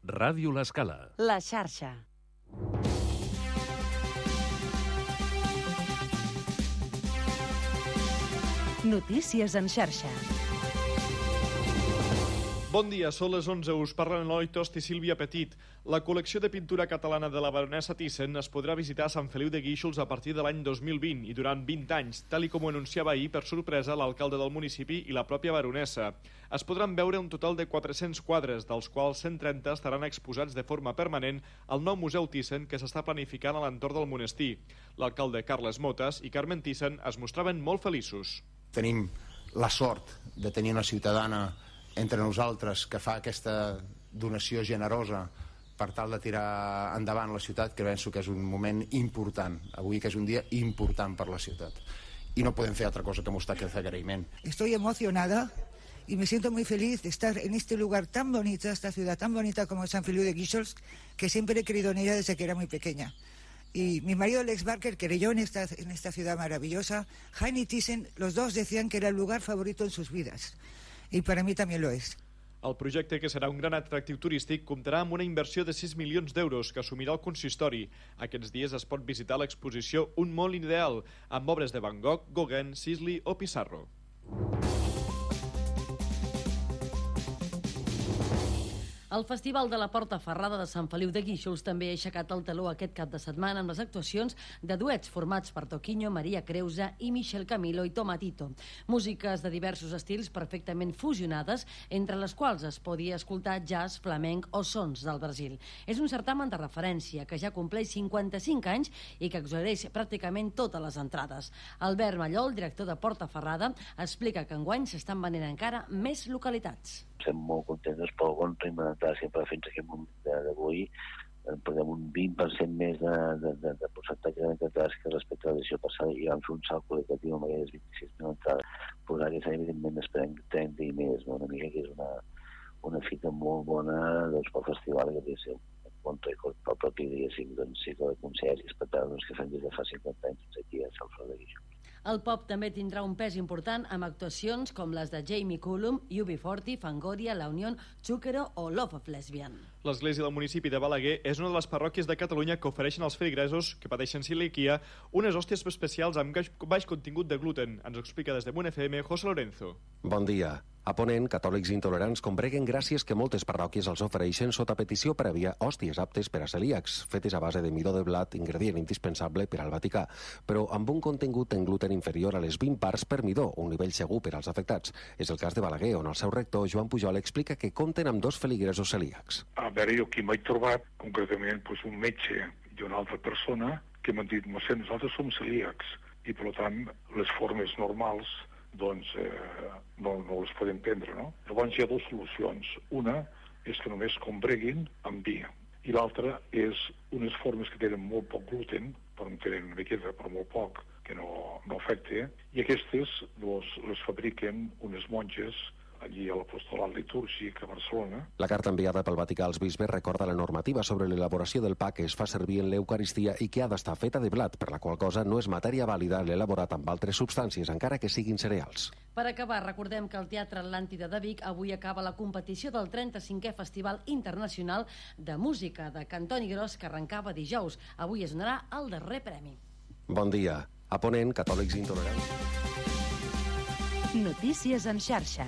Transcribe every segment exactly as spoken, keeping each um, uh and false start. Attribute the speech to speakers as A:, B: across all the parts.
A: Ràdio L'Escala.
B: La xarxa. Notícies en xarxa.
C: Bon dia, són les onze, us parlen Eloi Tost i Sílvia Petit. La col·lecció de pintura catalana de la baronessa Thyssen es podrà visitar a Sant Feliu de Guíxols a partir de l'any dos mil vint i durant vint anys, tal i com ho anunciava ahir per sorpresa l'alcalde del municipi i la pròpia baronessa. Es podran veure un total de quatre-cents quadres, dels quals cent trenta estaran exposats de forma permanent al nou Museu Thyssen que s'està planificant a l'entorn del monestir. L'alcalde Carles Motes i Carmen Thyssen es mostraven molt feliços.
D: Tenim la sort de tenir una ciutadana entre nosaltres que fa aquesta donació generosa per tal de tirar endavant la ciutat, que penso que és un moment important, avui que és un dia important per la ciutat. Y no podem fer altra cosa que mostrar aquest agraïment.
E: Estoy emocionada y me siento muy feliz de estar en este lugar tan bonito, esta ciudad tan bonita como San Feliu de Guíxols, que siempre he querido en ella desde que era muy pequeña. Y mi marido Alex Barker creyó en esta, en esta ciudad maravillosa. Jaime y Thyssen, los dos decían que era el lugar favorito en sus vidas. I per a mi també lo és.
C: El projecte, que serà un gran atractiu turístic, comptarà amb una inversió de sis milions d'euros que assumirà el consistori. Aquests dies es pot visitar l'exposició Un món ideal, amb obres de Van Gogh, Gauguin, Sisley o Pissarro.
F: El Festival de la Porta Ferrada de Sant Feliu de Guíxols també ha aixecat el teló aquest cap de setmana amb les actuacions de duets formats per Toquinho, Maria Creusa i Michel Camilo i Tomatito. Músiques de diversos estils perfectament fusionades, entre les quals es podia escoltar jazz, flamenc o sons del Brasil. És un certamen de referència que ja compleix cinquanta-cinc anys i que exhaureix pràcticament totes les entrades. Albert Mallol, director de Porta Ferrada, explica que enguany s'estan venent encara més localitats.
G: Estem molt contents pel bon ritme d'entrada sempre fins a aquest moment d'avui. Portem un vint per cent més de, de, de, de percentatge d'entrades que respecte a l'edició passada i vam fer un salt qualitatiu amb aquelles vint-i-sis mil entrades. Però aquest any, evidentment, esperem trenta i més, no? Una mica que és una, una fita molt bona doncs, pel festival, que té ser un bon rècord pel propi dia, doncs, cicle de concerts i espectacles que fan des de fa cinquanta anys fins aquí a Sant Feliu de Guíxols.
F: El pop també tindrà un pes important amb actuacions com les de Jamie Cullum, U B quaranta, Fangoria, La Unión, Chúquero o Love of Lesbian.
C: L'església del municipi de Balaguer és una de les parròquies de Catalunya que ofereixen als feligresos que pateixen celiaquia unes hòsties especials amb baix contingut de gluten. Ens ho explica des de Munt F M José Lorenzo.
H: Bon dia. A Ponent, catòlics intolerants combreguen gràcies que moltes parròquies els ofereixen sota petició prèvia hòsties aptes per a celíacs, fetes a base de midó de blat, ingredient indispensable per al Vaticà, però amb un contingut en gluten inferior a les vint parts per midó, un nivell segur per als afectats. És el cas de Balaguer, on el seu rector, Joan Pujol, explica que compten amb dos feligresos celíacs.
I: A veure, jo aquí m'he trobat, concretament, doncs, un metge i una altra persona que m'han dit, nosaltres som celíacs, i per tant, les formes normals doncs eh, no, no les podem prendre, no? Llavors hi ha dues solucions. Una és que només combreguin amb vi, i l'altra és unes formes que tenen molt poc gluten, però en tenen una miqueta, però molt poc, que no, no afecta, i aquestes doncs, les fabriquen unes monges allí a l'apostolat litúrgic a Barcelona.
H: La carta enviada pel Vaticà als bisbes recorda la normativa sobre l'elaboració del pa que es fa servir en l'Eucaristia i que ha d'estar feta de blat, per la qual cosa no és matèria vàlida l'elaborat amb altres substàncies, encara que siguin cereals.
F: Per acabar, recordem que el Teatre Atlàntida de Vic avui acaba la competició del trenta-cinquè Festival Internacional de Música de Cantoni Gros, que arrencava dijous. Avui es donarà el darrer premi.
H: Bon dia. A Ponent, catòlics intolerants.
B: Notícies en xarxa.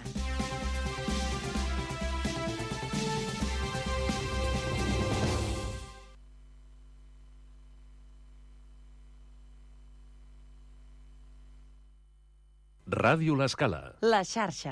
A: Ràdio L'Escala.
B: La xarxa.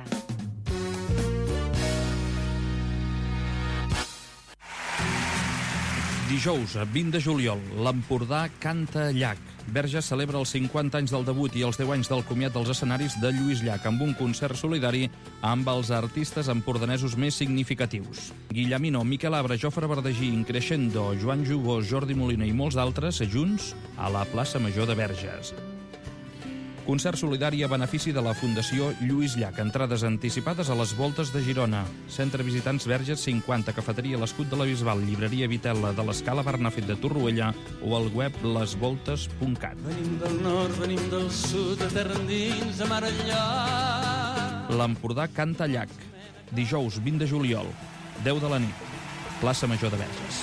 J: Dijous, vint de juliol, l'Empordà canta Llach. Verges celebra els cinquanta anys del debut i els deu anys del comiat dels escenaris de Lluís Llach amb un concert solidari amb els artistes empordanesos més significatius. Guillemino, Miquel Abra, Jofre Verdagí, Increixendo, Joan Jubós, Jordi Molina i molts d'altres junts a la plaça Major de Verges. Concert solidari a benefici de la Fundació Lluís Llach. Entrades anticipades a les Voltes de Girona. Centre Visitants Verges cinquanta, Cafeteria l'Escut de la Bisbal, Llibreria Vitella de l'Escala Bernafet de Torroella o al web les voltes punt cat.
K: Venim del nord, venim del sud, de terra endins, de mar enllà.
J: L'Empordà canta Llach. Dijous, vint de juliol, deu de la nit. plaça Major de Verges.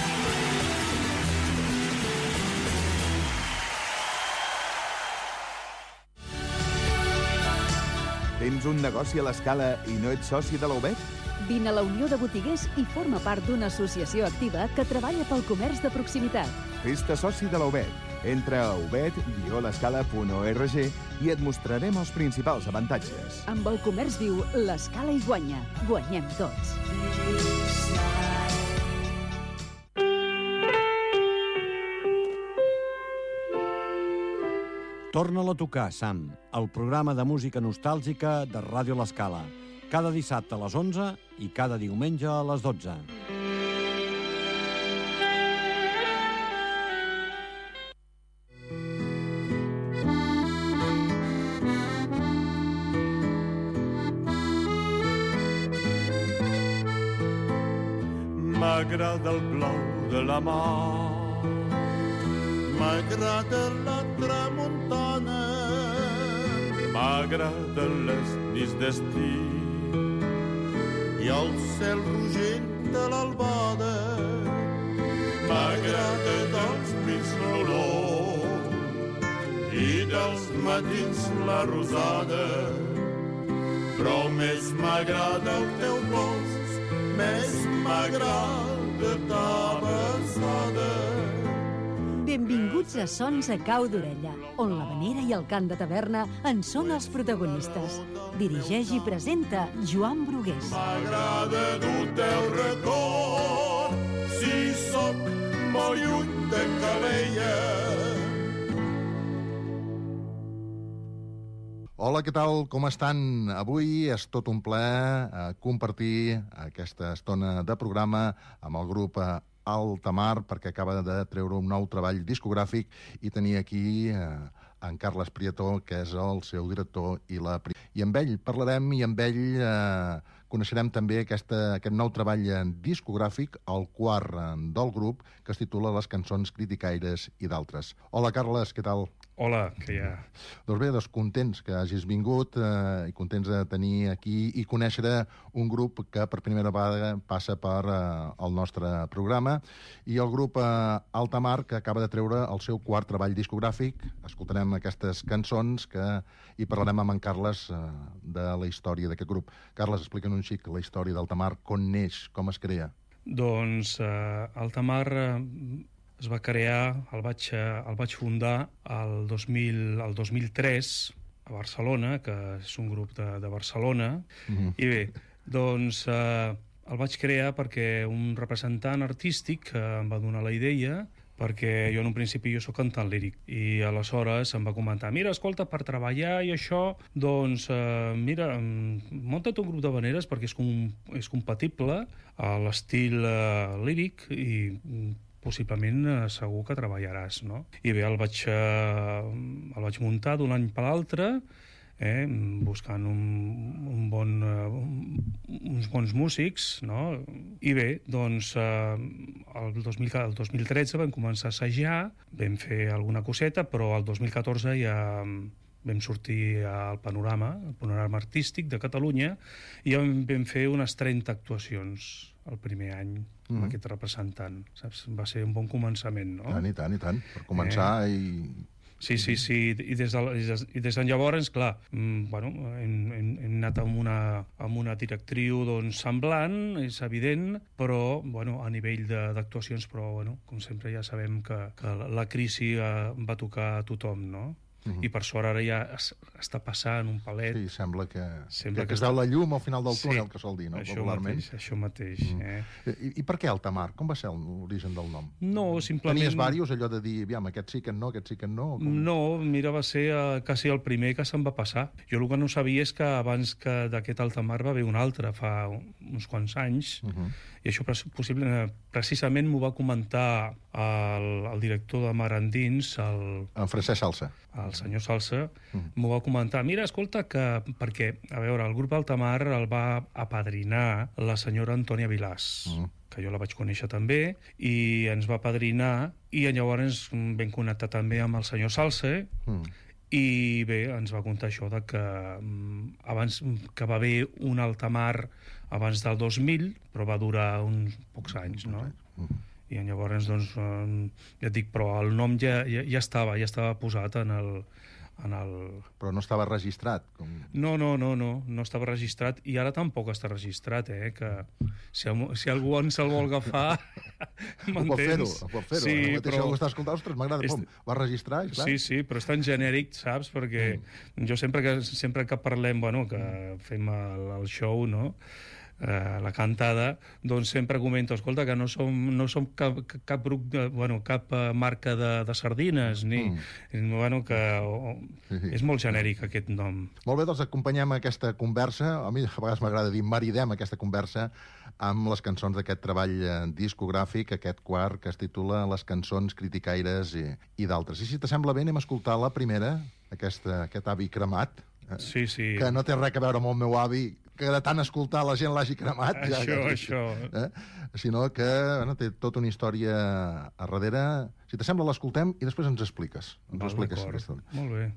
L: Tens un negoci a l'Escala i no ets soci de la U B E T?
M: Vine a la Unió de Botiguers i forma part d'una associació activa que treballa pel comerç de proximitat.
L: Fes-te soci de la U B E T. Entra a ubet guió l'escala punt org i et mostrarem els principals avantatges.
M: Amb el comerç viu, l'Escala hi guanya. Guanyem tots.
N: Torna-la a tocar, Sam, el programa de música nostàlgica de Ràdio L'Escala. Cada dissabte a les onze i cada diumenge a les dotze.
O: M'agrada el blau de la mar, m'agrada la tramuntana, m'agrada les nits d'estiu i el cel rogent de l'albada, m'agrada dels pins l'olor i dels matins la rosada, però més m'agrada el teu pols, més m'agrada ta besada.
M: Benvinguts a Sons a Cau d'Orella, on l'havanera i el cant de taverna en són els protagonistes. Dirigeix i presenta Joan Brugués.
O: M'agrada dur-te el record, si sóc molt lluny de Calella.
P: Hola, què tal? Com estan? Avui és tot un plaer eh, compartir aquesta estona de programa amb el grup eh, Altamar, perquè acaba de treure un nou treball discogràfic i tenir aquí eh, en Carles Prieto, que és el seu director, i la... I amb ell parlarem i amb ell eh, coneixerem també aquesta, aquest nou treball discogràfic, el quart eh, del grup, que es titula Les cançons criticaires i d'altres. Hola, Carles, què tal?
Q: Hola, que ja...
P: Doncs bé, doncs contents que hagis vingut eh, i contents de tenir aquí i conèixer un grup que per primera vegada passa per eh, el nostre programa, i el grup eh, Altamar, que acaba de treure el seu quart treball discogràfic. Escoltarem aquestes cançons que hi parlarem amb en Carles eh, de la història d'aquest grup. Carles, explica'ns un xic la història d'Altamar, com neix, com es crea.
Q: Doncs eh, Altamar... Eh... es va crear, el vaig, el vaig fundar el dos mil, el dos mil tres a Barcelona, que és un grup de, de Barcelona. Mm-hmm. I bé, doncs eh, el vaig crear perquè un representant artístic eh, em va donar la idea, perquè jo en un principi jo soc cantant líric, i aleshores em va comentar, mira, escolta, per treballar i això, doncs, eh, mira, munta't un grup de veneres perquè és, com, és compatible a l'estil eh, líric i possiblement eh, segur que treballaràs, no? I bé, el vaig, eh, el vaig muntar d'un any per l'altre, eh, buscant un, un bon, uh, un, uns bons músics, no? I bé, doncs, eh, el, dos mil, el dos mil tretze vam començar a assajar, vam fer alguna coseta, però el dos mil catorze ja vam sortir al panorama, al panorama artístic de Catalunya, i ja vam fer unes trenta actuacions el primer any amb mm-hmm. aquest representant. Saps? Va ser un bon començament, no?
P: I tant, i tant, i tant. Per començar eh... i...
Q: Sí, sí, sí, i des de, i des de llavors, clar, bueno, hem, hem, hem anat amb una, amb una directriu doncs, semblant, és evident, però bueno, a nivell d'actuacions, però bueno, com sempre ja sabem que, que la crisi eh, va tocar a tothom, no? Uh-huh. I per sort ara ja es, està passant un palet.
P: Sí, sembla que,
Q: sembla
P: que,
Q: que
P: es veu
Q: està...
P: la llum al final del túnel,
Q: sí,
P: que sol dir, no?
Q: Això
P: Popularment.
Q: Mateix, això mateix. Mm. Eh?
P: I, I per què Altamar? Com va ser l'origen del nom?
Q: No, simplement...
P: Tenies diversos, allò de dir, aviam, aquest sí que no, aquest sí que no? Com...
Q: No, mira, va ser uh, quasi el primer que se'n va passar. Jo el que no sabia és que abans que d'aquest Altamar va haver un altre, fa uns quants anys, uh-huh. i això possible, precisament m'ho va comentar el, el director de Mar Endins, el...
P: En Francesc Salsa.
Q: El senyor Salsa, mm. m'ho va comentar. Mira, escolta, que... perquè, a veure, el grup Altamar el va apadrinar la senyora Antònia Vilàs, mm. que jo la vaig conèixer també, i ens va apadrinar, i llavors vam connectar també amb el senyor Salsa, mm. I bé, ens va contar això de que abans que va haver un alta mar abans del dos mil, però va durar uns pocs anys, no? I llavors, doncs, ja et dic, però el nom ja, ja, ja estava, ja estava posat en el... En el...
P: Però no estava registrat? Com...
Q: No, no, no, no, no estava registrat, i ara tampoc està registrat, eh, que si, si algú ens el vol agafar, m'entens?
P: Pot fer-ho, pot fer-ho.
Q: Sí,
P: però... Si algú està escoltant, ostres, m'agrada,
Q: és...
P: pom, va registrar, és clar.
Q: Sí, sí, però és tan genèric, saps? Perquè mm. jo sempre que, sempre que parlem, bueno, que fem el, el show, no?, Uh, la cantada, doncs sempre comento, escolta, que no som, no som cap, cap grup, de, bueno, cap uh, marca de, de sardines, ni, mm. bueno, que oh, sí, sí. És molt genèric aquest nom.
P: Molt bé, doncs acompanyem aquesta conversa, a mi a vegades m'agrada dir maridem aquesta conversa amb les cançons d'aquest treball discogràfic, aquest quart que es titula Les cançons criticaires i, i d'altres. I si t'assembla bé, anem a escoltar la primera, aquesta, aquest avi cremat,
Q: sí, sí.
P: que no té res a veure amb el meu avi, que de tant escoltar la gent l'hagi cremat.
Q: Això,
P: ja, ja,
Q: això.
P: Eh? Sinó que bueno, té tota una història a darrere. Si t'assembla, l'escoltem i després ens expliques. Ens
Q: Val,
P: expliques
Q: d'acord.
P: aquesta.
Q: Molt bé.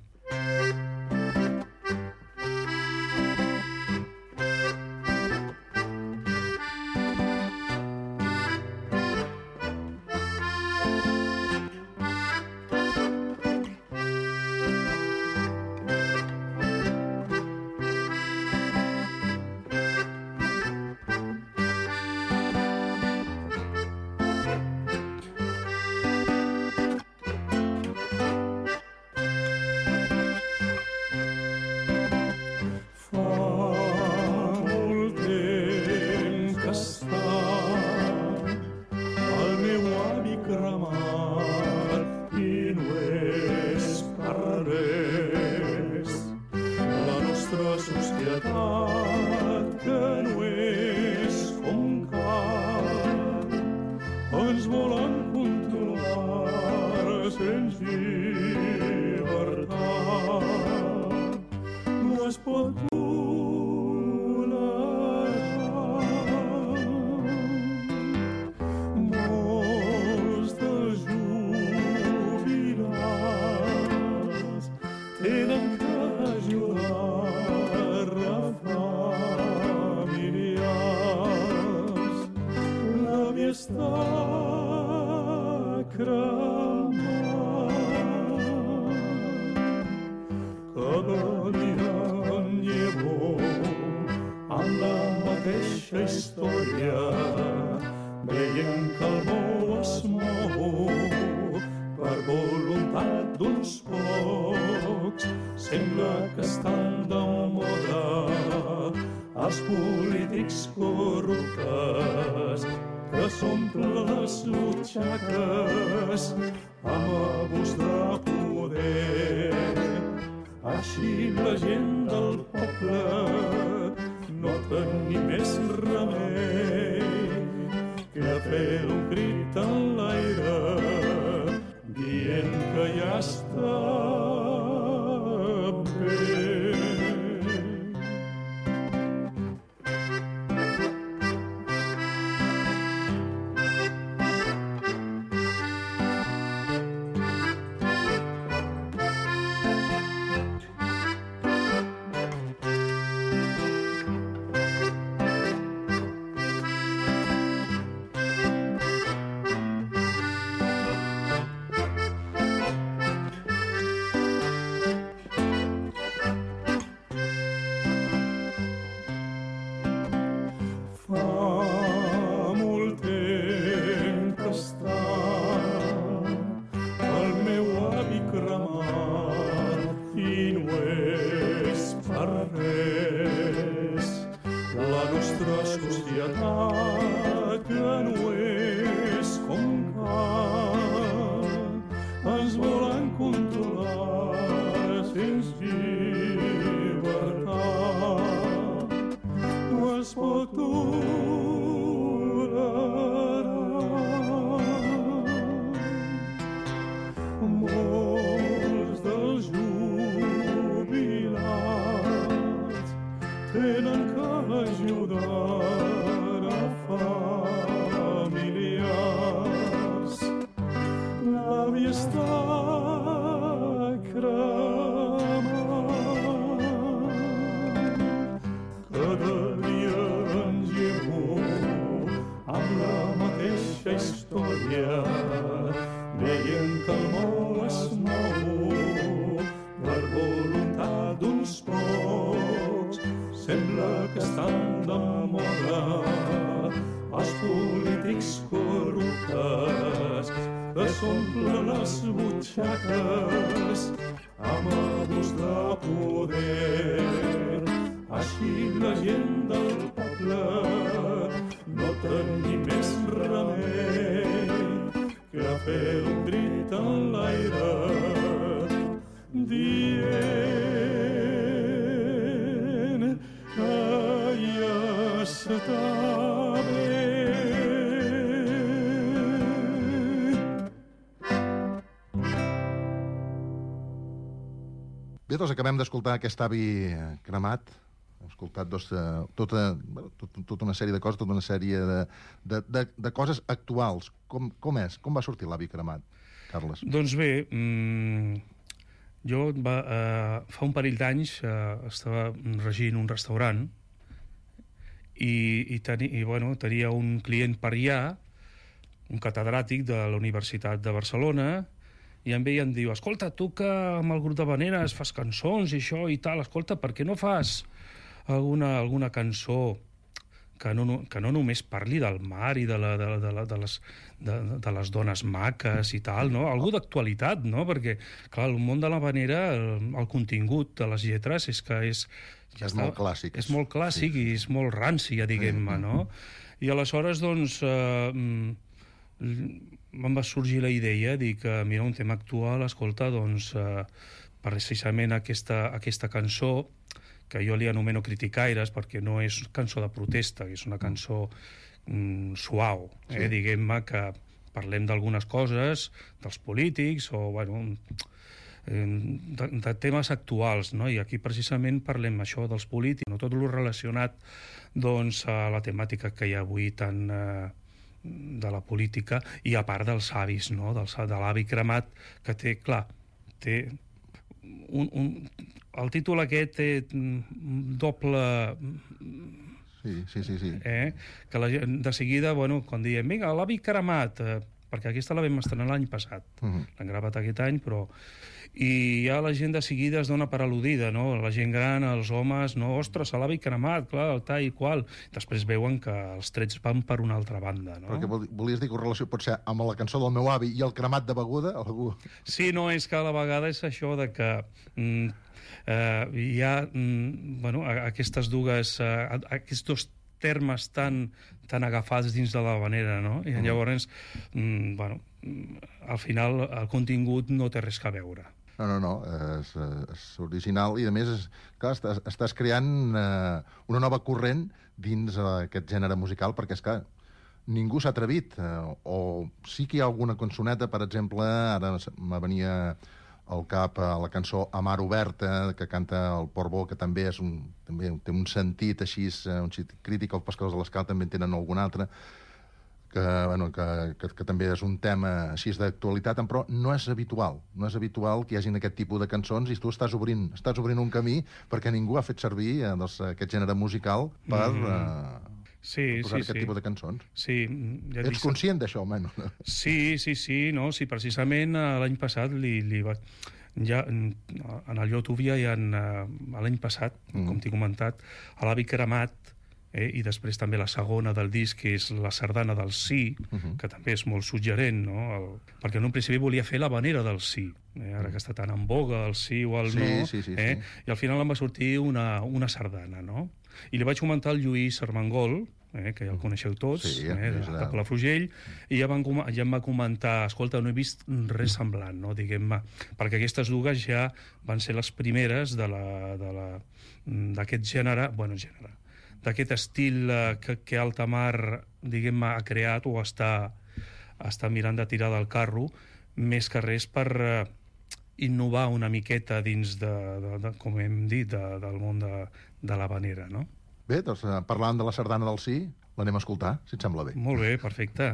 K: història, veient que el món es mou per voluntat d'uns pocs. Sembla que estan de moda els polítics corruptes que s'omplen les butxaques amb abús de poder. Així la gent del poble no tenim més remei que a fer un crit en l'aire dient que ja està bé.
P: Bé, doncs acabem d'escoltar aquest avi cremat. Hem escoltat dos, uh, tota, bueno, tot, tota una sèrie de coses, tota una sèrie de, de, de, de coses actuals. Com, com és? Com va sortir l'avi cremat, Carles?
Q: Doncs bé, mmm, jo va, uh, fa un parell d'anys uh, estava regint un restaurant i, i, teni, i bueno, tenia un client per allà, un catedràtic de la Universitat de Barcelona, i em veia i em diu, escolta, tu que amb el grup de Veneres fas cançons i això i tal, escolta, per què no fas alguna, alguna cançó que no, que no només parli del mar i de, la, de, de, de, les, de, de les dones maques i tal, no? Algú d'actualitat, no? Perquè, clar, el món de la Venera, el, el contingut de les lletres és que és...
P: Ja és està, molt clàssic.
Q: És molt clàssic sí. I és molt ranci, ja diguem-me, no? I aleshores, doncs... Eh, em va sorgir la idea de que, mira, un tema actual, escolta, doncs, eh, precisament aquesta, aquesta cançó, que jo li anomeno criticaires, perquè no és cançó de protesta, és una cançó mm, suau, eh? Sí. Diguem-me que parlem d'algunes coses, dels polítics, o, bueno, de, de temes actuals, no? I aquí precisament parlem això dels polítics, no? Tot el relacionat, doncs, a la temàtica que hi ha avui tan... Eh, de la política, i a part dels avis, no? Del, de l'avi cremat, que té, clar, té un, un, el títol aquest té doble...
P: Sí, sí, sí. sí.
Q: Eh? Que la, de seguida, bueno, quan diem, vinga, l'avi cremat, eh, perquè aquesta la vam estrenar l'any passat, uh-huh. L'han gravat aquest any, però... I ja la gent de seguida es dona per al·ludida, no? La gent gran, els homes, no? Ostres, a l'avi cremat, clar, el tal i qual. Després veuen que els trets van per una altra banda, no?
P: Perquè volies dir que relació pot ser amb la cançó del meu avi i el cremat de beguda? Algú...
Q: Sí, no, és que a la vegada és això de que mm, eh, hi ha mm, bueno, aquestes dues, eh, aquests dos termes tan, tan agafats dins de la Venera, no? I llavors, mm, bueno, al final el contingut no té res a veure.
P: No, no, no, és, és original i, a més, és, clar, estàs, estàs creant eh, una nova corrent dins eh, aquest gènere musical, perquè, és clar, ningú s'ha atrevit. Eh, o sí que hi ha alguna cançoneta, per exemple, ara me venia al cap a la cançó A mar oberta, que canta el Portbó, que també, és un, també té un sentit així, un sentit crític, els pescadors de l'Escala també en tenen algun altre, que, bueno, que, que, que també és un tema així d'actualitat, però no és habitual. No és habitual que hi hagin aquest tipus de cançons i tu estàs obrint, estàs obrint un camí perquè ningú ha fet servir eh, doncs, aquest gènere musical per, mm. eh,
Q: sí,
P: per posar
Q: sí,
P: aquest
Q: sí.
P: tipus de cançons.
Q: Sí, ja
P: Ets conscient d'això, almenys?
Q: Sí, sí, sí, no, sí, precisament l'any passat li, li va... Ja, en el YouTube ja hi ha, l'any passat, mm. com t'he comentat, a l'avi cremat, Eh, i després també la segona del disc, que és la sardana del sí, uh-huh. que també és molt suggerent, no? El... perquè en un principi volia fer la vanera del sí, eh? Ara que està tan en boga el sí o el
P: sí,
Q: no,
P: sí, sí,
Q: eh?
P: sí.
Q: I al final em va sortir una, una sardana, no? I li vaig comentar al Lluís Armengol, eh? que ja el coneixeu tots,
P: sí,
Q: eh? de, de Palafrugell, i ja, van, ja em va comentar, escolta, no he vist res semblant, no? Diguem-me, perquè aquestes dues ja van ser les primeres de la, de la, d'aquest gènere, bueno, gènere, d'aquest estil eh, que, que Altamar, diguem-ne, ha creat o està, està mirant de tirar del carro, més que res per eh, innovar una miqueta dins, de, de, de, com hem dit, de, del món de, de l'havanera, no?
P: Bé, doncs parlant de la sardana del sí, l'anem a escoltar, si et sembla bé.
Q: Molt bé, perfecte.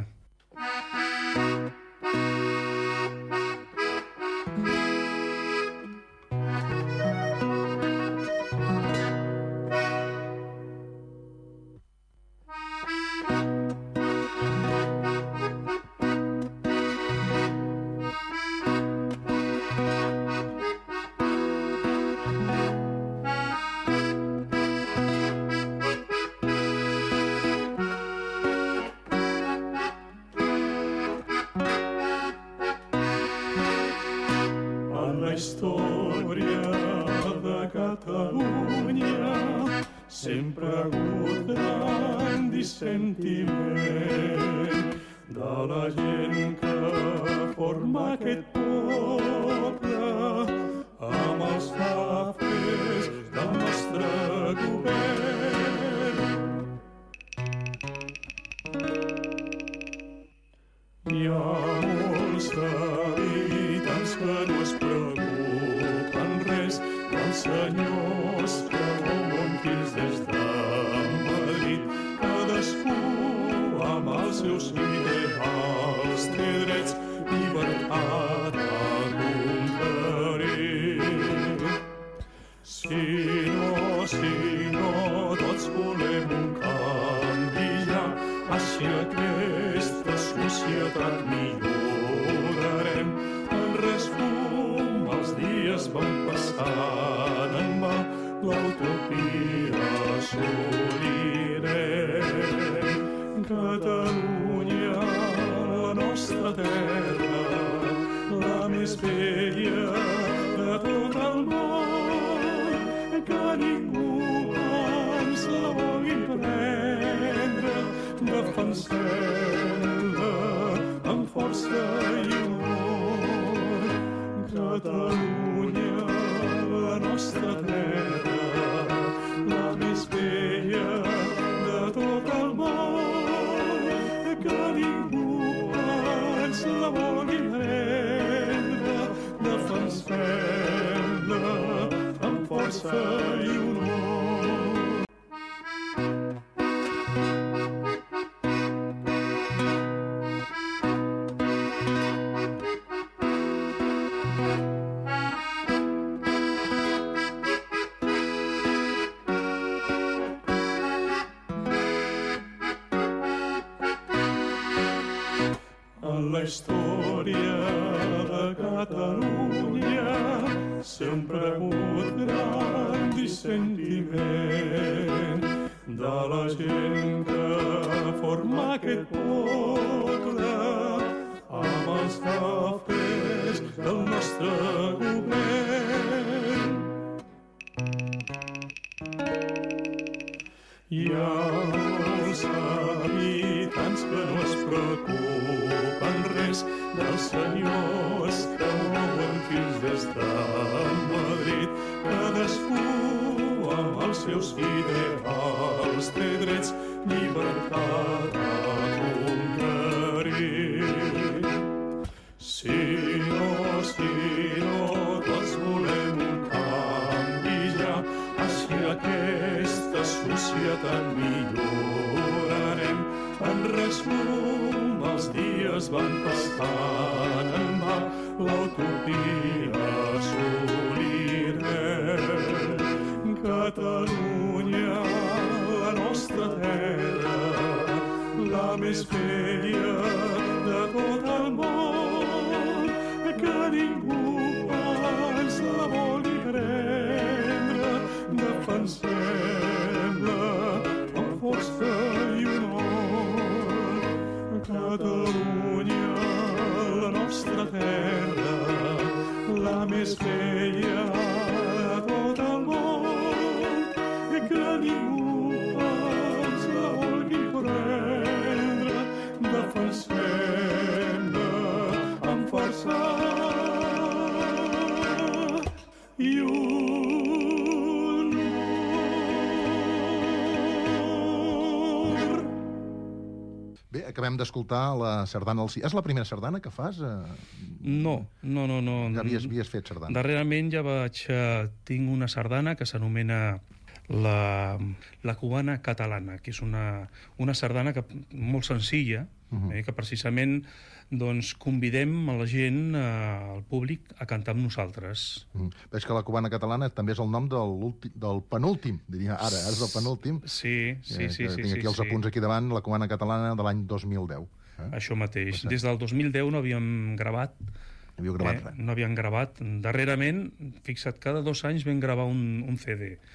K: història de Catalunya sempre ha hagut gran dissentiment de la gent que forma aquest poble amb els fafers del nostre govern. Hi ha molts habitants que no es preocupen res dels senyors que volen fills des de Madrid. Cadascú amb els seus ideals té drets, llibertat a conquerir. Si no, si no, tots volem un canvi ja, així aquesta societat millorarem. En resum, els dies van passant en va, l'utopia assolirem. Catalunya, la nostra terra, la més bella de tot el món, que ningú ens la vulgui prendre, defensem-la amb força i honor. Catalunya, la nostra terra, la més bella de tot el món, que ningú ens la vulgui prendre, defensem-la amb força i honor. La història de Catalunya sempre ha hagut gran dissentiment de la gent que forma aquest poble amb els fafers del nostre govern. Hi ha molts habitants que no es preocupen res dels senyors que mouen fills des de Madrid. Cadascú amb els seus ideals té drets, llibertat a conquerir. Si no, si no, tots volem un canvi ja, així aquesta societat millorarem. En resum, els dies van passant en va, l'utopia assolirem. Catalunya, la nostra terra, la més bella de tot el món, que ningú ens la vulgui prendre, defensem-la amb força i honor. Catalunya, la nostra terra, la més bella de tot el món, que ningú ens la vulgui prendre, defensem-la amb força i honor.
P: Bé, acabem d'escoltar la sardana al Cid. És la primera sardana que fas?
Q: No, no, no. no.
P: Ja havies, havies fet sardana.
Q: Darrerament ja vaig... Eh, tinc una sardana que s'anomena la, la cubana catalana, que és una, una sardana que, molt senzilla, uh-huh. eh, que precisament doncs, convidem a la gent, eh, al públic, a cantar amb nosaltres.
P: Uh-huh. Veig que la cubana catalana també és el nom del, del penúltim, diria ara, és el penúltim.
Q: Sí, sí, sí.
P: Eh,
Q: sí
P: tinc
Q: sí,
P: aquí els
Q: sí.
P: apunts aquí davant, la cubana catalana de l'any dos mil deu.
Q: Eh? Això mateix. Des del dos mil deu no havíem gravat.
P: No havíeu gravat
Q: eh?
P: res.
Q: No havíem gravat. Darrerament, fixa't, cada dos anys vam gravar un, un C D. Mm.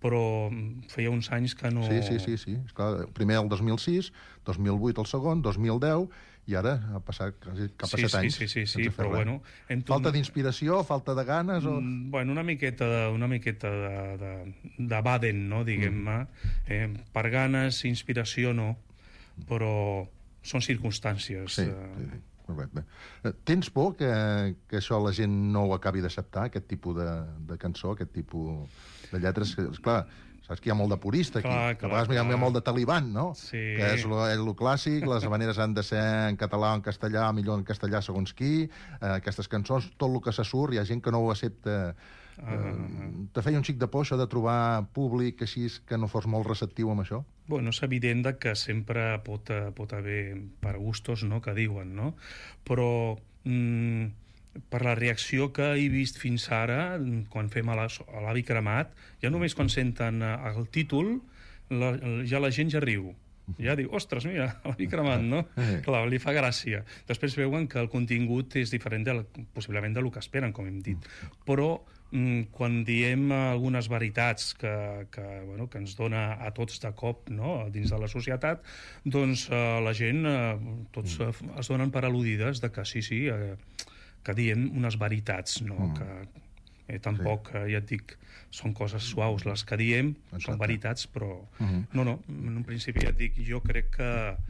Q: però feia uns anys que no...
P: Sí, sí, sí, sí. Esclar, primer el dos mil sis, dos mil vuit el segon, dos mil deu, i ara ha passat quasi cap a
Q: sí,
P: set
Q: sí,
P: anys.
Q: Sí, sí, sí, però
P: res.
Q: bueno... Hem
P: falta d'inspiració, falta de ganes? O...
Q: Mm, bueno, una miqueta de, una miqueta de, de, de Baden, no?, diguem-ne. Mm. Eh, per ganes, inspiració no, però són circumstàncies.
P: Sí, sí, sí. Correcte. Tens por que, que això la gent no ho acabi d'acceptar, aquest tipus de, de cançó, aquest tipus de lletres? Que, esclar, saps que hi ha molt de purista aquí,
Q: clar,
P: que a vegades clar. Hi ha molt de talibán, no?
Q: Sí.
P: Que és lo, lo clàssic, les maneres han de ser en català o en castellà, millor en castellà segons qui, eh, aquestes cançons, tot el que se surt, hi ha gent que no ho accepta. Uh, uh, te feia un xic de por això de trobar públic així que no fos molt receptiu amb això?
Q: Bueno, és evident que sempre pot, pot haver per gustos, no?, que diuen, no? Però mm, per la reacció que he vist fins ara, quan fem a l'Avi Cremat, ja només quan senten el títol, la, ja la gent ja riu. Ja diu, ostres, mira, l'Avi Cremat, no? Clar, li fa gràcia. Després veuen que el contingut és diferent, de, possiblement, del que esperen, com hem dit. Però mm, quan diem algunes veritats que, que, bueno, que ens dona a tots de cop, no?, dins de la societat, doncs eh, la gent, eh, tots eh, es donen per al·ludides de que sí, sí, eh, que diem unes veritats, no?, mm. que... Eh, tampoc, sí. eh, ja et dic, són coses suaus les que diem, exacte. Són veritats, però... Uh-huh. No, no, en un principi ja et dic, jo crec que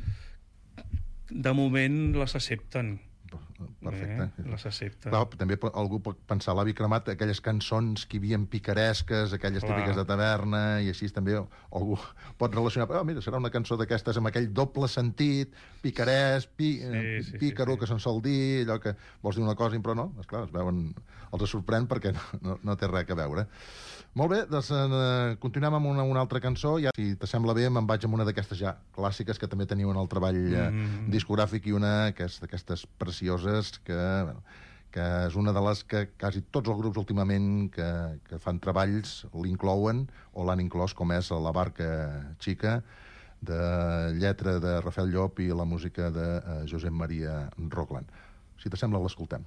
Q: de moment les accepten.
P: Perfecte.
Q: Eh, les accepten.
P: Clar, també algú pot pensar a l'Avi Cremat, aquelles cançons que hi havia picaresques, aquelles Clar. típiques de taverna, i així també algú pot relacionar, oh, mira, serà una cançó d'aquestes amb aquell doble sentit, picarès, pi, sí, sí, pícaro, sí, sí. que se'n sol dir, allò que vols dir una cosa, però no, esclar, es veuen, els sorprèn perquè no, no, no té res a veure. Molt bé, doncs eh, continuem amb una, una altra cançó. Ja, si t'assembla bé, me'n vaig amb una d'aquestes ja clàssiques que també teniu en el treball eh, mm. discogràfic, i una que és d'aquestes precioses que, bueno, que és una de les que quasi tots els grups últimament que, que fan treballs l'inclouen o l'han inclòs, com és La Barca Xica, de lletra de Rafael Llop i la música de eh, Josep Maria Rocland. Si t'assembla, l'escoltem.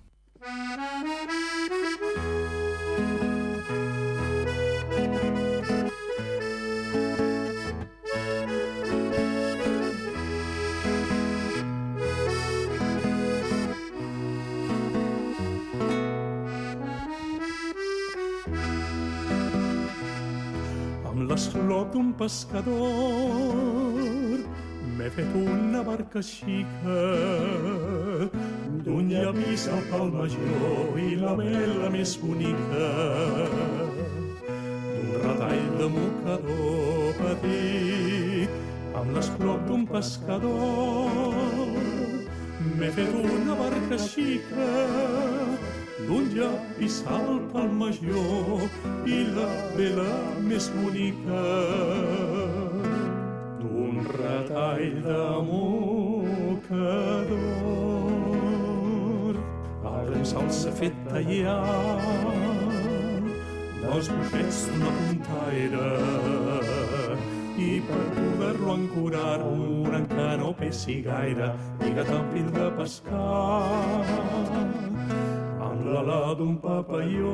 K: L'esclop d'un pescador m'he fet una barca xica d'un llavís al pal major i la vela més bonica d'un retall de mocador petit amb l'esclop d'un pescador m'he fet una barca xica d'un llapis al pal major i la vela més bonica d'un retall de mocador. El llençol s'ha fet tallar dels boixets d'una puntaire i per poder-lo ancorar un encara no pesi gaire lligat amb fil de pescar l'ala d'un papalló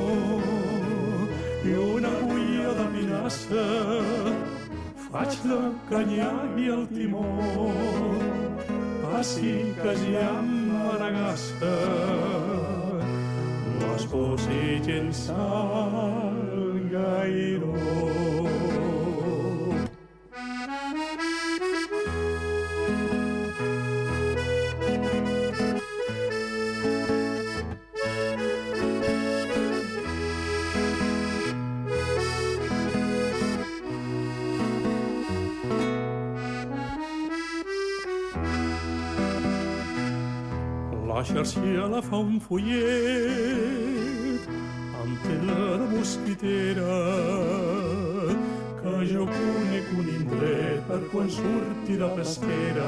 K: i una agulla de pinassa faig la canya i el timó passi que ja m'aragassa no es posi gens al gairó. La xarxa la fa un follet amb tela de mosquitera que jo conec un indret per quan surti de pesquera.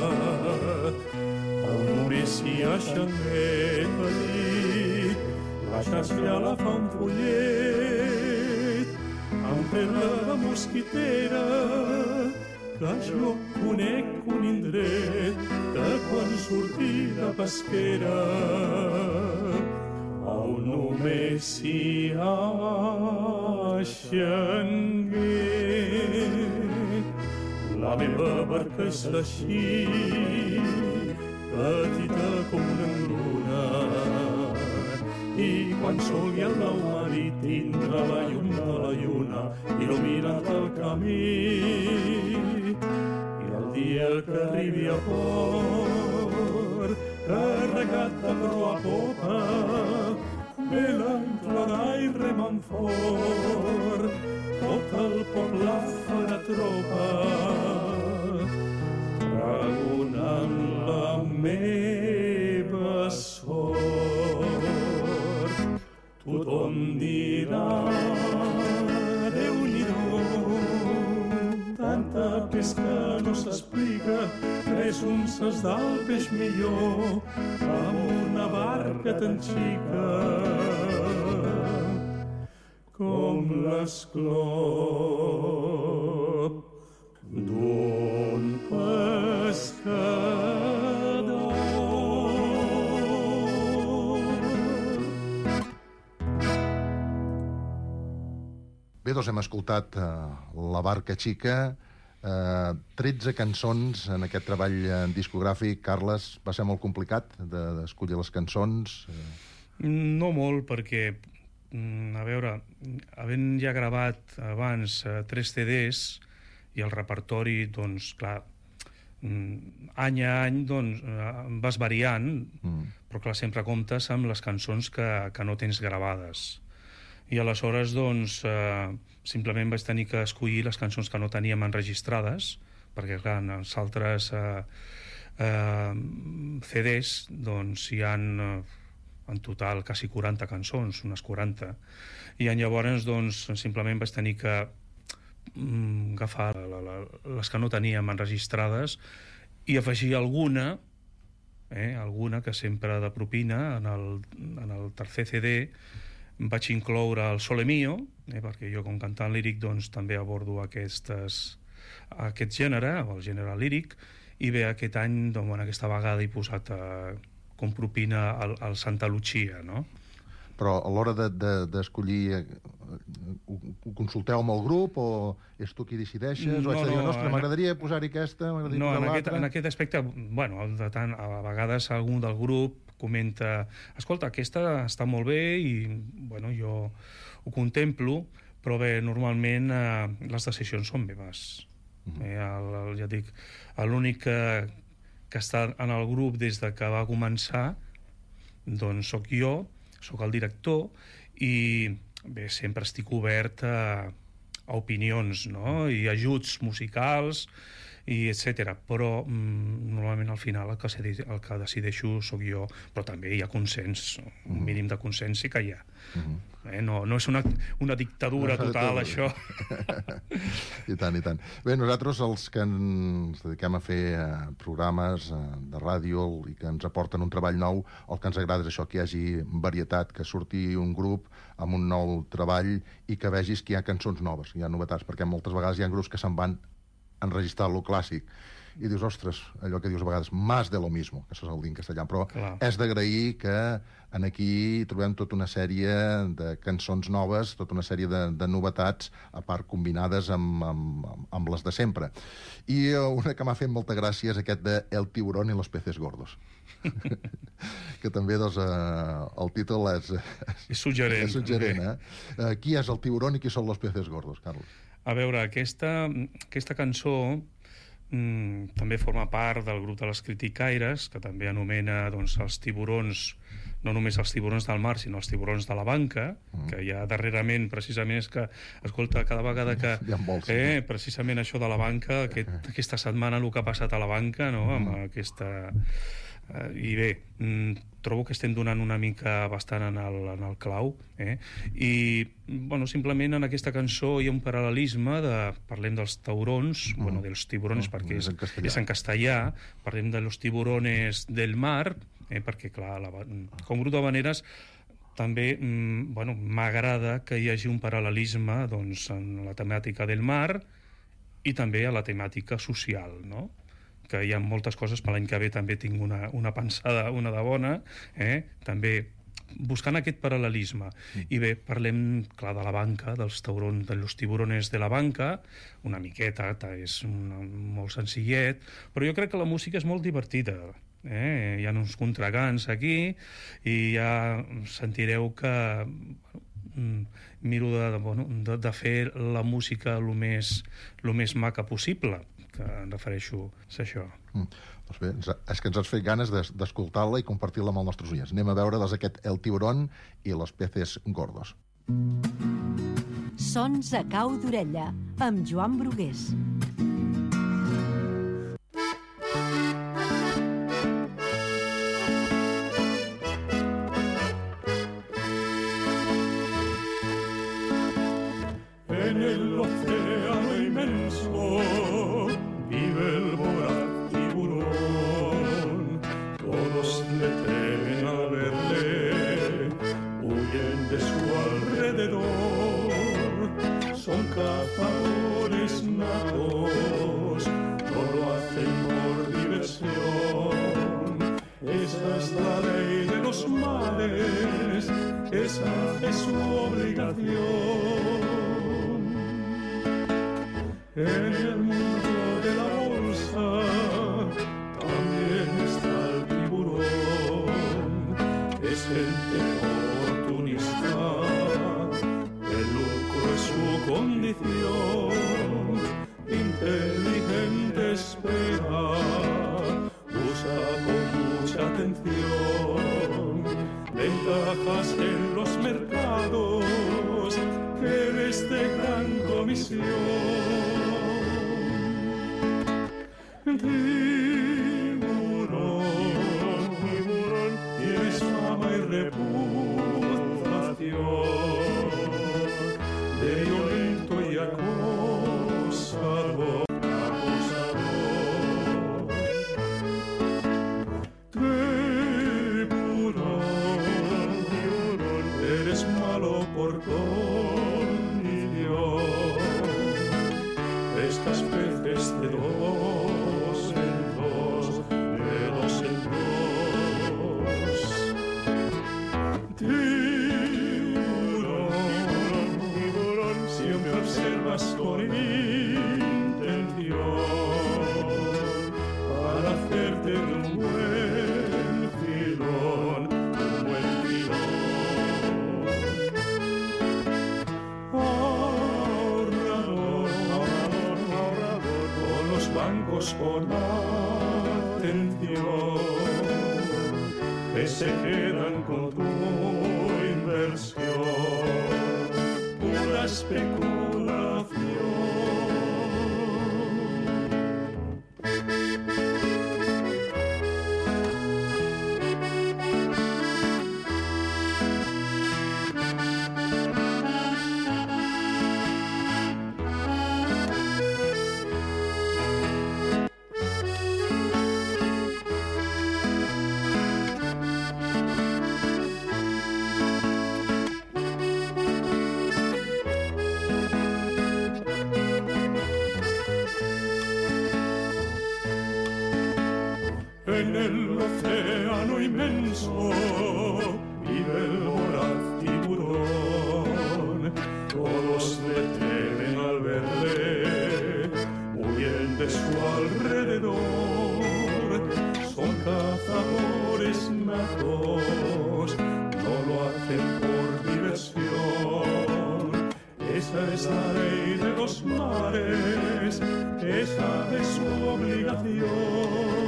K: El Maurici a Xanguet ha dit la xarxa la fa un follet amb tela de mosquitera que jo conec un indret que quan surti de pesquera on només hi ha Xanguet. La meva barca és així, petita com una engruna, i quan sol i el blau marí tindrà la llum de la lluna il·luminat el camí. I el dia que arribi a port, carregat de proa a popa, vela inflarà i remant fort, tot el poble farà tropa, pregonant la meva sort. Tothom dirà, Déu-n'hi-do, tanta pesca no s'explica, tres unces del peix millor, amb una barca tan xica com l'esclop d'un pescador.
P: Bé, doncs hem escoltat uh, La barca xica, uh, tretze cançons en aquest treball uh, discogràfic. Carles, va ser molt complicat d'escollir de, les cançons?
Q: No molt, perquè, a veure, havent ja gravat abans uh, tres C Ds i el repertori, doncs, clar, any a any doncs, uh, vas variant, mm. però clar, sempre comptes amb les cançons que, que no tens gravades. I aleshores, doncs, eh, simplement vaig tenir que escollir les cançons que no teníem enregistrades, perquè, clar, en els altres eh, eh, C Ds, doncs, hi ha eh, en total quasi quaranta cançons, unes quaranta. I llavors, doncs, simplement vaig tenir que mm, agafar la, la, les que no teníem enregistrades i afegir alguna, eh, alguna que sempre de propina, en el, en el tercer C D, vaig incloure el Sole Mio, eh, perquè jo com cantant líric doncs, també abordo aquestes, aquest gènere, el gènere líric, i bé, aquest any, doncs, bueno, aquesta vegada he posat eh, com propina el, el Santa Lucia, no?
P: Però a l'hora d'escollir, de, de, ho, ho consulteu amb el grup o és tu qui decideixes? No, o haig de dir, no, ostres, m'agradaria posar-hi aquesta, m'agradaria
Q: no,
P: posar
Q: en
P: l'altra?
Q: Aquest, en aquest aspecte, bueno, de tant, a vegades algun del grup comenta, escolta, aquesta està molt bé i, bueno, jo ho contemplo, però bé, normalment eh, les decisions són meves. Mm-hmm. eh, el, el, ja dic, l'únic que, que està en el grup des de que va començar, doncs sóc jo, sóc el director i bé, sempre estic obert a, a opinions, no? I ajuts musicals i etcètera. Però mm, normalment al final el que, el que decideixo sóc jo, però també hi ha consens, un mínim de consens sí que hi ha. Mm-hmm. eh? no, no és una, una dictadura no, total, això.
P: I tant, i tant. Bé, nosaltres els que ens dediquem a fer eh, programes eh, de ràdio i que ens aporten un treball nou, el que ens agrada és això, que hi hagi varietat, que surti un grup amb un nou treball i que vegis que hi ha cançons noves, hi ha novetats, perquè moltes vegades hi ha grups que se'n van enregistrar lo clàssic i dius, ostres, allò que dius a vegades más de lo mismo, que això és el dir en castellà, però clar, és d'agrair que en aquí trobem tota una sèrie de cançons noves, tota una sèrie de, de novetats, a part combinades amb, amb, amb les de sempre. I una que m'ha fet molta gràcia és aquest de El tiburón y los peces gordos. Que també, doncs, eh, el títol és...
Q: És suggerent.
P: És suggerent, eh? eh? Qui és el tiburón i qui són los peces gordos, Carlos?
Q: A veure, aquesta, aquesta cançó mm, també forma part del grup de les Criticaires, que també anomena doncs, els tiburons, no només els tiburons del mar, sinó els tiburons de la banca, mm. que ja darrerament, precisament, és que, escolta, cada vegada que...
P: Ja vols,
Q: eh, precisament això de la banca, aquest, aquesta setmana el que ha passat a la banca, no?, amb mm. aquesta... Uh, I bé, mm, trobo que estem donant una mica bastant en el, en el clau, eh? I, bueno, simplement en aquesta cançó hi ha un paral·lelisme de... Parlem dels taurons, mm. bueno, dels tiburones, mm. perquè és, és, en és en castellà, parlem de los tiburones del mar, eh? Perquè, clar, la, com grup de habaneres també, mm, bueno, m'agrada que hi hagi un paral·lelisme, doncs, en la temàtica del mar i també a la temàtica social, no?, que hi ha moltes coses per l'any que ve, també tinc una, una pensada, una de bona, eh? També buscant aquest paral·lelisme. Mm. I bé, parlem, clar, de la banca, dels taurons, de los tiburones de la banca, una miqueta, és una, molt senzillet, però jo crec que la música és molt divertida. Eh? Hi ha uns contracants aquí i ja sentireu que bueno, miro de, bueno, de, de fer la música el més, lo més maca possible, que em refereixo a això.
P: Mm. Doncs bé, és que ens has fet ganes d'escoltar-la i compartir-la amb els nostres oients. Anem a veure des d'aquest El tiburón i los peces gordos.
M: Sons a cau d'orella, amb Joan Brugués.
K: En el océano inmenso vive el voraz tiburón. Todos le temen al verle, huyen de su alrededor. Son cazadores natos, no lo hacen por diversión. Esa es la ley de los mares, esa es su obligación. En el mundo de la bolsa también está el tiburón. Es gente oportunista, el lucro es su condición. Inteligente espera, usa con mucha atención ventajas en los mercados que es de gran comisión. Tiburón, tiburón, tienes fama y reputación de violento y acosador. acosador. Tiburón, tiburón, eres malo por condición. Pescas peces de dos en dos, de dos en dos. Tiburón, tiburón, siempre observas con intención para hacerte de un buen filón, un buen filón. Ahorrador, ahorrador, ahorrador, con los bancos con atención, que se quedan con tu inversión, pura especulación. En el océano inmenso vive el voraz tiburón. Todos le temen al verle, huyen de su alrededor. Son cazadores natos, no lo hacen por diversión. Esa es la ley de los mares, esa es su obligación.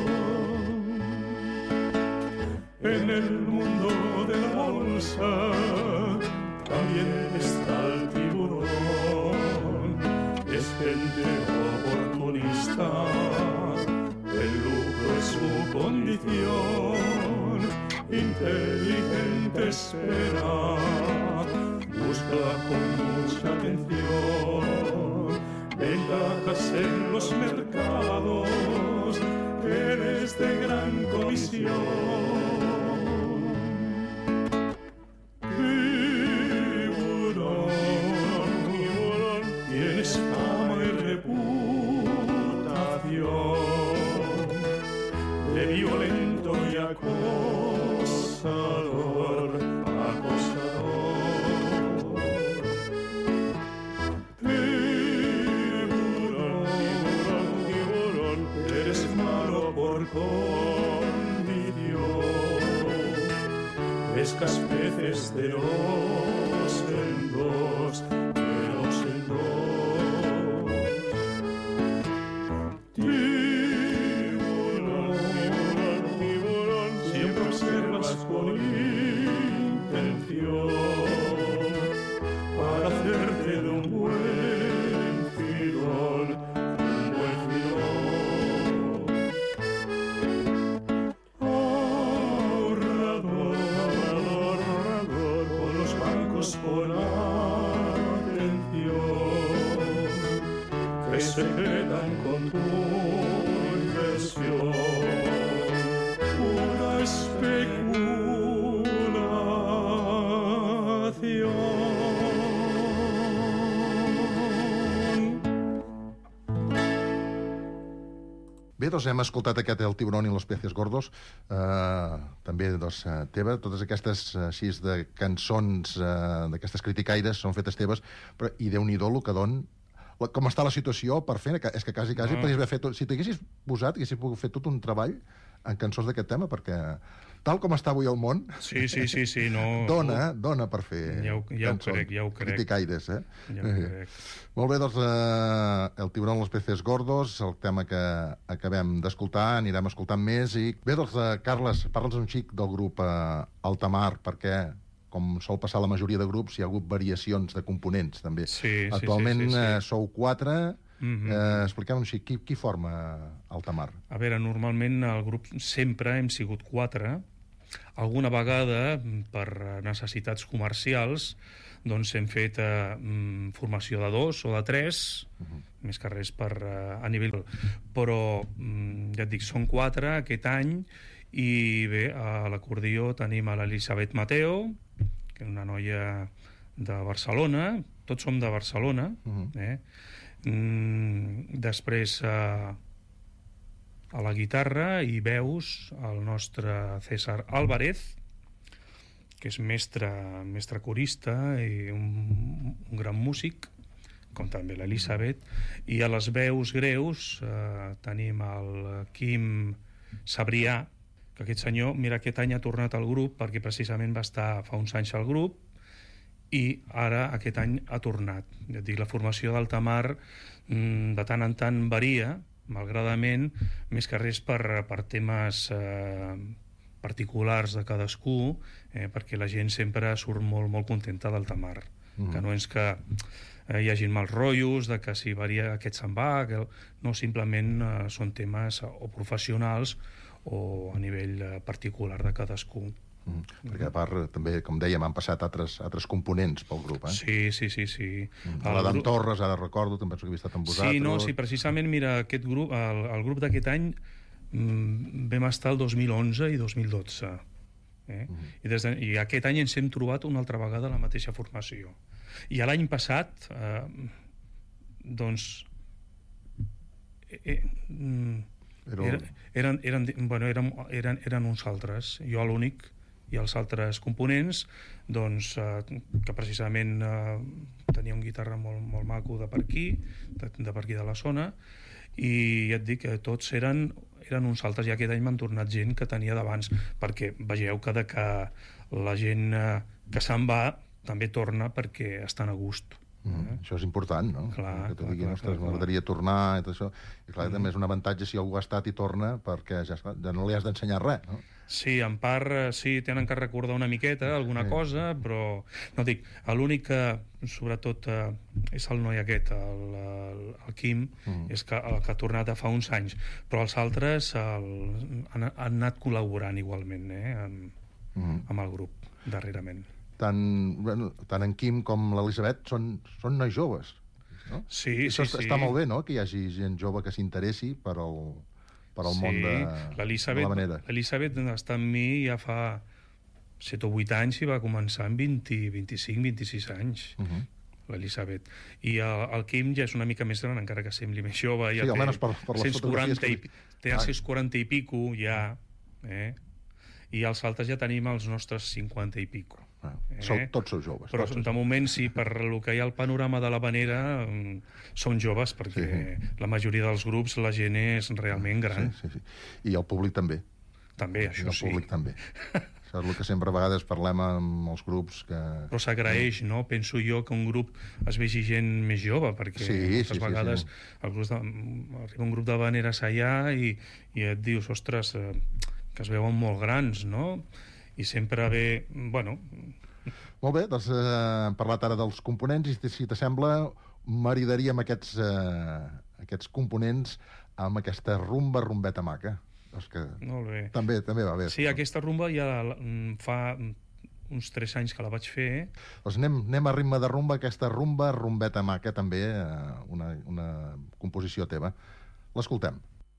K: En el mundo de la bolsa también está el tiburón. Es gente oportunista, el lucro es su condición. Inteligente espera, busca con mucha atención ventajas en los mercados, que eres de gran comisión. Tienes fama y reputación de violento y acosador, pescas peces de dos en dos, de dos en dos. Tiburón, tiburón, siempre observas con intención para hacerte de un buen filón, un buen filón. Ahorrador, ahorrador, con los bancos pon atención, que se quedan con tu inversión. Una especulación.
P: Bé, doncs hem escoltat aquest El tiburón i los peces gordos, eh, també doncs, eh, teva. Totes aquestes eh, així de cançons, eh, d'aquestes criticaires són fetes teves, però i Déu-n'hi-do el que don, la, com està la situació per fer, que, és que quasi, quasi
Q: No.
P: podries haver fet, si t'haguessis posat, haguessis pogut fer tot un treball en cançons d'aquest tema, perquè tal com està avui el món,
Q: Sí, sí, sí, sí, no...
P: dona, dona per fer
Q: Ja ho, ja ho
P: cançons,
Q: crec, ja ho crec.
P: criticaires, eh?
Q: Ja ho crec.
P: Molt bé, doncs, eh, El tiburón, los peces gordos, el tema que acabem d'escoltar, anirem escoltant més. I bé, doncs, eh, Carles, parla'ns un xic del grup eh, Altamar, perquè, com sol passar la majoria de grups, hi ha hagut variacions de components, també.
Q: Sí, sí,
P: Actualment
Q: sí, sí, sí.
P: Eh, sou quatre.
Q: Mhm.
P: eh, expliquem un xic, qui, qui forma Altamar?
Q: A veure, normalment el grup sempre hem sigut quatre. Alguna vegada, per necessitats comercials, doncs hem fet eh, mm, formació de dos o de tres, uh-huh. més que res per, eh, a nivell... Però, mm, ja et dic, són quatre aquest any, i bé, a l'acordió tenim a l'Elisabet Mateo, que és una noia de Barcelona, tots som de Barcelona, uh-huh. eh? Mm, després eh, a la guitarra i veus el nostre César Álvarez, que és mestre, mestre corista i un, un gran músic, com també l'Elisabet, i a les veus greus eh, tenim el Quim Sabrià, que aquest senyor, mira, aquest any ha tornat al grup perquè precisament va estar fa uns anys al grup i ara aquest any ha tornat. Ja et dic, la formació d'Altamar mm, de tant en tant varia, malgradament, més que res per, per temes eh, particulars de cadascú, eh, perquè la gent sempre surt molt, molt contenta d'Altamar. Mm. Que no és que eh, hi hagin mals rotllos, de que si varia aquest se'n va, que no, simplement eh, són temes o professionals o a nivell eh, particular de cadascú.
P: Mm. Perquè a part, també, com dèiem, han passat altres, altres components pel grup, eh?
Q: Sí, sí, sí, sí.
P: Mm. L'Adam grup... Torres, ara recordo, també penso que havia estat amb vosaltres.
Q: Sí, no, sí, precisament, mira, aquest grup, el, el grup d'aquest any mm, vam estar el dos mil onze i dos mil dotze. Eh? Mm. I, des de, I aquest any ens hem trobat una altra vegada la mateixa formació. I l'any passat, eh, doncs... Eh, eh, Però... eren, eren, eren, bueno, eren, eren, eren uns altres. Jo l'únic i els altres components, doncs, eh, que precisament eh, tenia un guitarra molt, molt maco de per aquí, de, de per aquí de la zona, i ja et dic que tots eren, eren uns altres, i aquest any m'han tornat gent que tenia d'abans, perquè vegeu que, de que la gent eh, que se'n va també torna perquè estan a gust.
P: Mm, eh? Això és important, no?
Q: Clar,
P: que tu
Q: clar,
P: diguin,
Q: clar,
P: ostres,
Q: clar,
P: m'agradaria tornar i tot això. I clar, mm. també és un avantatge si algú ha estat i torna, perquè ja, ja no li has d'ensenyar res, no?
Q: Sí, en part, sí, tenen que recordar una miqueta, alguna sí. cosa, però... No dic, l'únic que, sobretot, eh, és el noi aquest, el, el, el Quim, mm. és que, el que ha tornat a fa uns anys. Però els altres el, han, han anat col·laborant igualment, eh, amb, mm. amb el grup, darrerament.
P: Tant, bueno, tant en Quim com l'Elisabet són, són nois joves, no?
Q: Sí,
P: Això
Q: sí, sí.
P: Està molt bé, no?, que hi hagi gent jove que s'interessi per al, per al
Q: sí,
P: món de, de la manera.
Q: L'Elisabet està amb mi ja fa set o vuit anys i va començar amb vint, vint-i-cinc, vint-i-sis anys. Uh -huh. L'Elisabet. I el, el Quim ja és una mica més gran, encara que sembli més jove. Ja
P: sí,
Q: té
P: almenys per, per les fotografies
Q: que...
P: Que...
Q: Té els cent quaranta i pico, ja. Eh? I els altres ja tenim els nostres cinquanta i pico.
P: Ah, eh? Sou, tots sou joves.
Q: Però de moment, sí, per el que hi ha al panorama de l'Havanera, som joves, perquè sí. la majoria dels grups la gent és realment gran.
P: Sí, sí, sí. I el públic també.
Q: També, això
P: el
Q: sí.
P: El públic també. Això és el que sempre a vegades parlem amb els grups que...
Q: Però s'agraeix, no? Penso jo que un grup es vegi gent més jove, perquè
P: sí,
Q: moltes
P: sí,
Q: vegades
P: sí, sí.
Q: El grup de, arriba un grup d'habaneres allà i, i et dius, ostres, eh, que es veuen molt grans, no? I sempre ve... Bueno...
P: Molt bé, doncs eh, hem parlat ara dels components i si t'assembla maridaríem aquests, eh, aquests components amb aquesta rumba rumbeta maca. És que
Q: Molt bé.
P: També, també va bé.
Q: Sí, aquesta rumba ja fa uns tres anys que la vaig fer.
P: Doncs anem, anem a ritme de rumba, aquesta rumba rumbeta maca, també una, una composició teva. L'escoltem.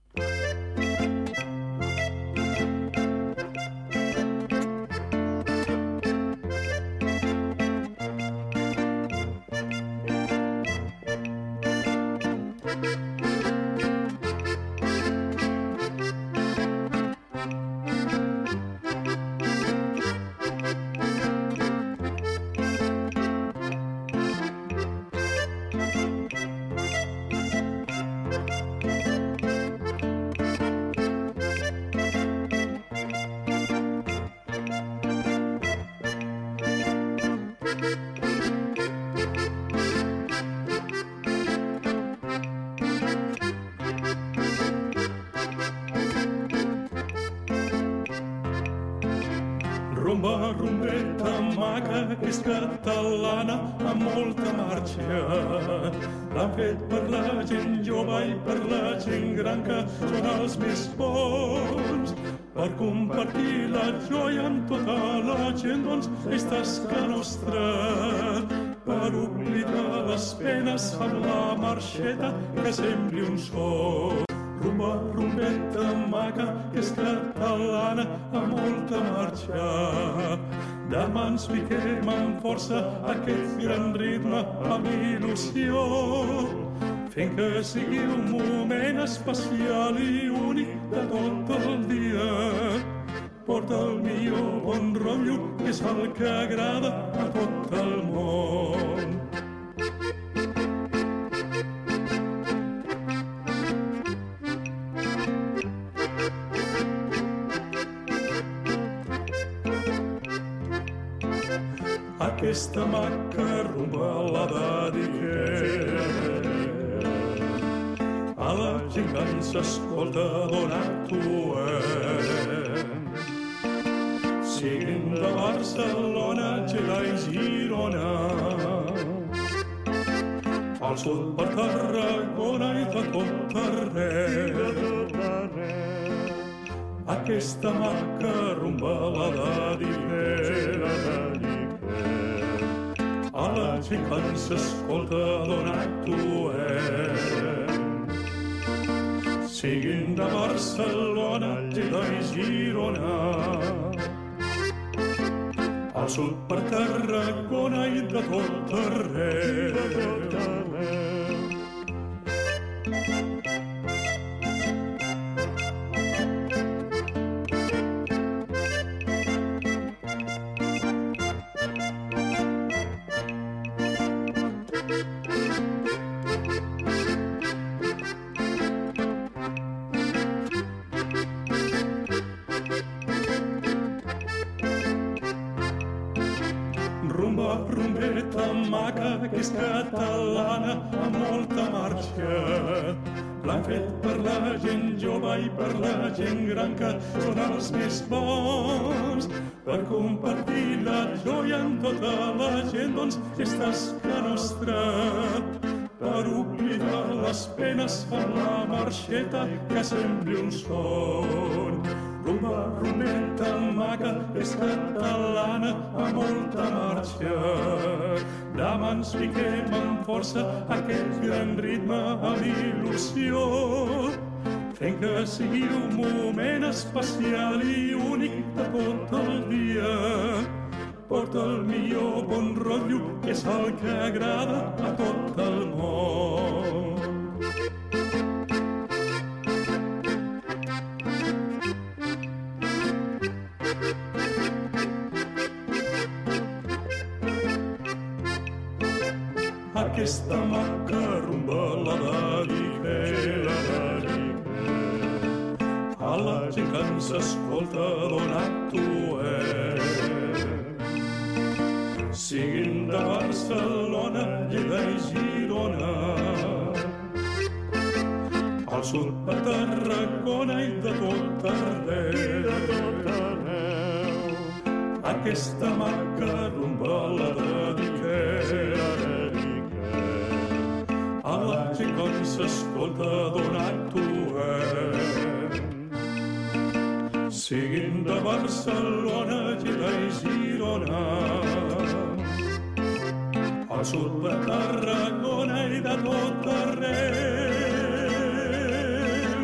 K: Rumba, rumbeta maca, que és catalana amb molta marxa. L'han fet per la gent jove i per la gent gran, que són els més bons. Per compartir la joia amb tota la gent, doncs, és tasca nostra. Per oblidar les penes amb la marxeta, que sembli un son. Rumba, rumbeta maca, que és catalana amb molta marxa. Demà ens fiquem amb força aquest gran ritme amb il·lusió, fent que sigui un moment especial i únic de tot el dia. Porta el millor bon rotllo, que és el que agrada a tot el món. Aquesta maca rumba la dediquem a la gent que ens escolta d'on actuem. Siguin de Barcelona, Gela i Girona, al sud per Tarragona i de tot arreu. Aquesta maca rumba la dediquem a la gent que ens escolta d'on actuem. Siguin de Barcelona, Gela i Girona, al sud per Tarragona i de tot arreu. Rumba, rumbeta maca, que és catalana amb molta marxa. L'han fet per la gent jove i per la gent gran, que són els més bons. Per compartir la joia amb tota la gent, doncs, és tasca nostra. Per oblidar les penes amb la marxeta, que sembli un son. Rumba, rumbeta maca, és catalana amb molta marxa. Demà ens fiquem amb força aquest gran ritme amb il·lusió, fent que sigui un moment especial i únic de tot el dia. Porta el millor bon rotllo, que és el que agrada a tot el món. Aquesta maca rumba la dediquem a la gent que ens escolta d'on actuem. siguin de Barcelona, Lleida i Girona, al sud de Tarragona i de tot arreu. Aquesta maca rumba la dediquem a la gent que s'escolta d'on actuem. Siguin de Barcelona, Lleida i Girona, al sud de Tarragona i de tot arreu.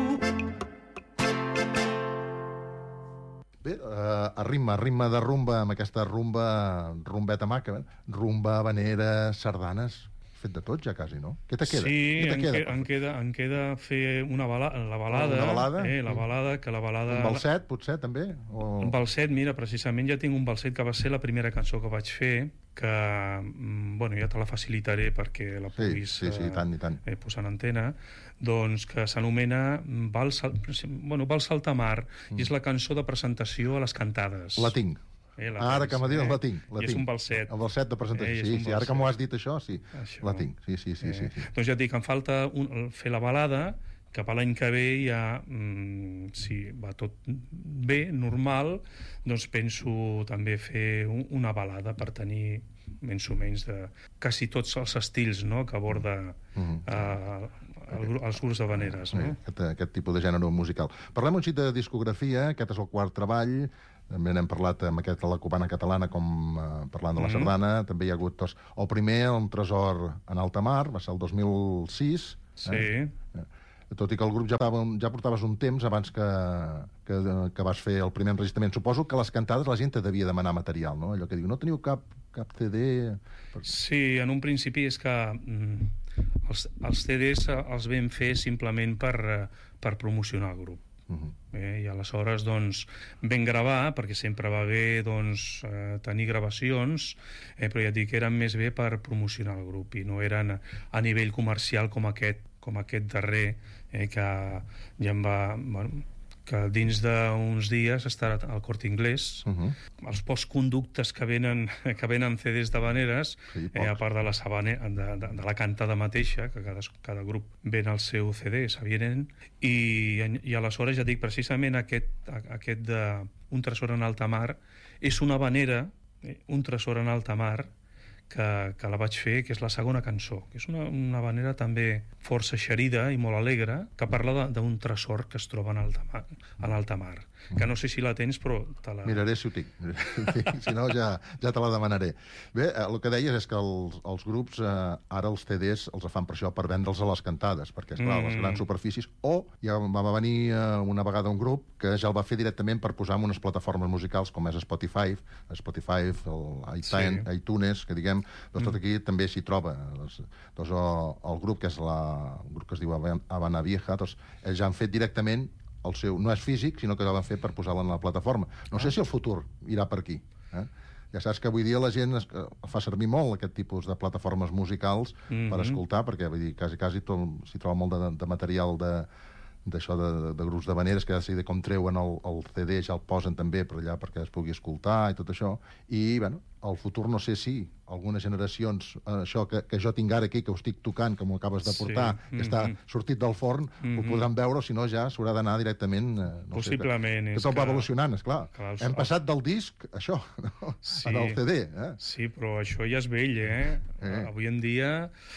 P: Bé, uh, a ritme, a ritme de rumba, amb aquesta rumba, rumbeta maca, rumba, habanera, sardanes, fet de tot ja quasi, no? Què te queda?
Q: Sí,
P: Què te
Q: en,
P: queda?
Q: que, en, queda, en queda fer una bala, la balada.
P: Una balada?
Q: Eh, la balada, que la balada...
P: Un balset, potser, també? O...
Q: Un balset, mira, precisament ja tinc un balset que va ser la primera cançó que vaig fer, que, bueno, ja te la facilitaré perquè la puguis
P: sí, sí, sí, i tant, i tant.
Q: Eh, posar en antena, doncs que s'anomena Vals, bueno, Vals Altamar, mm. i és la cançó de presentació a les cantades.
P: La tinc.
Q: Eh, la
P: ara
Q: tens,
P: que m'ha dit,
Q: eh?
P: la tinc. La
Q: I
P: tinc.
Q: és un balset.
P: El balset de presentació,
Q: eh,
P: sí, sí. Ara que m'ho has dit això, sí.
Q: Això.
P: La tinc, sí, sí, sí.
Q: Eh,
P: sí, sí.
Q: Doncs ja et dic, em falta un, fer la balada, cap a l'any que ve ja, mm, si va tot bé, normal, doncs penso també fer un, una balada per tenir menys o menys de quasi tots els estils, no?, que aborda mm-hmm. eh, el, els grups de veneres. No?
P: Sí, aquest, aquest tipus de gènere musical. Parlem un xic de discografia, aquest és el quart treball, també n'hem parlat amb aquest a la Cubana Catalana, com eh, parlant de la sardana, mm-hmm. també hi ha hagut dos. El primer, Un tresor en alta mar, va ser el dos mil sis.
Q: Sí.
P: Eh? Tot i que el grup ja, ja portaves un temps abans que, que, que vas fer el primer enregistrament. Suposo que a les cantades la gent te devia demanar material, no? Allò que diu, no teniu cap, cap C D...
Q: Sí, en un principi és que mm, els, els C Ds els vam fer simplement per, per promocionar el grup. Uh-huh. eh, I aleshores doncs, vam gravar, perquè sempre va bé doncs, eh, tenir gravacions, eh, però ja et dic que eren més bé per promocionar el grup i no eren a nivell comercial com aquest, com aquest darrer, eh, que ja em va... Bueno, que dins d'uns dies estarà al Corte Inglés. Uh-huh. Els postconductes que venen, que venen C Ds d'habaneres, sí, eh, a part de la, sabane, de, de, de la cantada mateixa, que cada, cada grup ven el seu C D, s'avienen, i, i aleshores ja dic, precisament aquest, aquest de Un tresor en alta mar és una habanera, eh, Un tresor en alta mar, que, que la vaig fer, que és la segona cançó, que és una, una habanera també força eixerida i molt alegre, que parla d'un tresor que es troba en alta mar, en alta mar, que no sé si la tens, però te la...
P: Miraré si ho tinc. Si no, ja, ja te la demanaré. Bé, el que deies és que els, els grups eh, ara els C Ds els fan per això, per vendre'ls a les cantades, perquè, esclar, mm. les grans superfícies, o ja va venir eh, una vegada un grup que ja el va fer directament per posar en unes plataformes musicals com és Spotify, Spotify, el iTunes, sí. iTunes, que diguem, doncs tot aquí mm. també s'hi troba. Doncs, doncs el, el grup que és la, el grup que es diu Habana Vieja, doncs ells ja han fet directament el seu, no és físic, sinó que el van fer per posar-la en la plataforma. No ah. sé si el futur irà per aquí. Eh? Ja saps que avui dia la gent es, fa servir molt aquest tipus de plataformes musicals mm-hmm. per escoltar, perquè vull dir, quasi, quasi s'hi troba molt de, de material de d'això de, de, de grups d'habaneres, que ja sé de com treuen el, el C D, ja el posen també per allà perquè es pugui escoltar i tot això. I, bueno, al futur no sé si algunes generacions, eh, això que, que jo tinc ara aquí, que ho estic tocant, que m'ho acabes de portar, sí. que mm-hmm. està sortit del forn, mm-hmm. ho podran veure, o si no ja s'haurà d'anar directament... Eh, no
Q: Possiblement.
P: Sé, que, que tot va evolucionant, esclar.
Q: Clar,
P: Hem passat del disc, això, no? sí. en el C D. Eh?
Q: Sí, però això ja és vell, eh? eh. Avui en dia...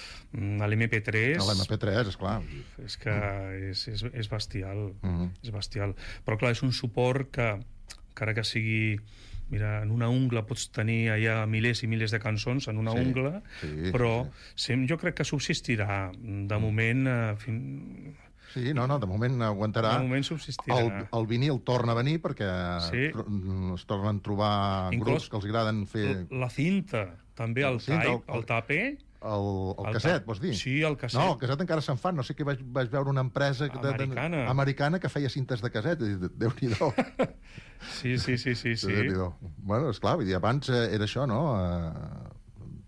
Q: A l'M P tres...
P: A l'M P tres, esclar.
Q: És que és, és, és bestial.
P: Mm-hmm.
Q: És bestial. Però, clar, és un suport que, encara que sigui... Mira, en una ungla pots tenir allà milers i milers de cançons, en una
P: sí,
Q: ungla,
P: sí,
Q: però
P: sí.
Q: jo crec que subsistirà. De moment... Eh, fin...
P: Sí, no, no, de moment aguantarà.
Q: De moment subsistirà.
P: El, el vinil torna a venir perquè sí. es tornen a trobar
Q: Inclús
P: grups que els agraden fer...
Q: La cinta, també, el,
P: cinta,
Q: type,
P: el,
Q: el, el tape...
P: El, el, el casset, vols dir?
Q: Sí, el casset.
P: No, el casset encara se'n fan. No sé què vaig, vaig veure una empresa
Q: americana.
P: De, de, americana que feia cintes de casset. Déu-n'hi-do.
Q: Sí, sí, sí, sí. sí.
P: Déu-n'hi-do. Bueno, esclar, vull dir, abans era això, no? Eh,